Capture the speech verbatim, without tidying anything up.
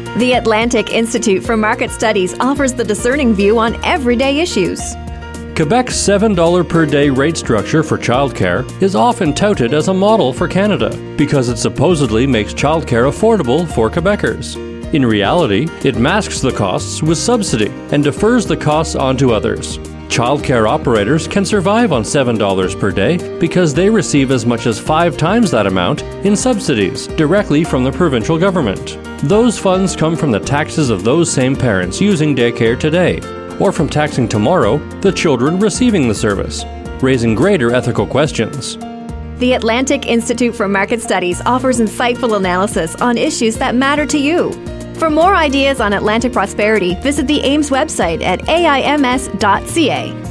The Atlantic Institute for Market Studies offers the discerning view on everyday issues. Quebec's seven dollars per day rate structure for childcare is often touted as a model for Canada because it supposedly makes childcare affordable for Quebecers. In reality, it masks the costs with subsidy and defers the costs onto others. Childcare operators can survive on seven dollars per day because they receive as much as five times that amount in subsidies directly from the provincial government. Those funds come from the taxes of those same parents using daycare today, or from taxing tomorrow the children receiving the service, raising greater ethical questions. The Atlantic Institute for Market Studies offers insightful analysis on issues that matter to you. For more ideas on Atlantic prosperity, visit the A I M S website at A I M S dot C A.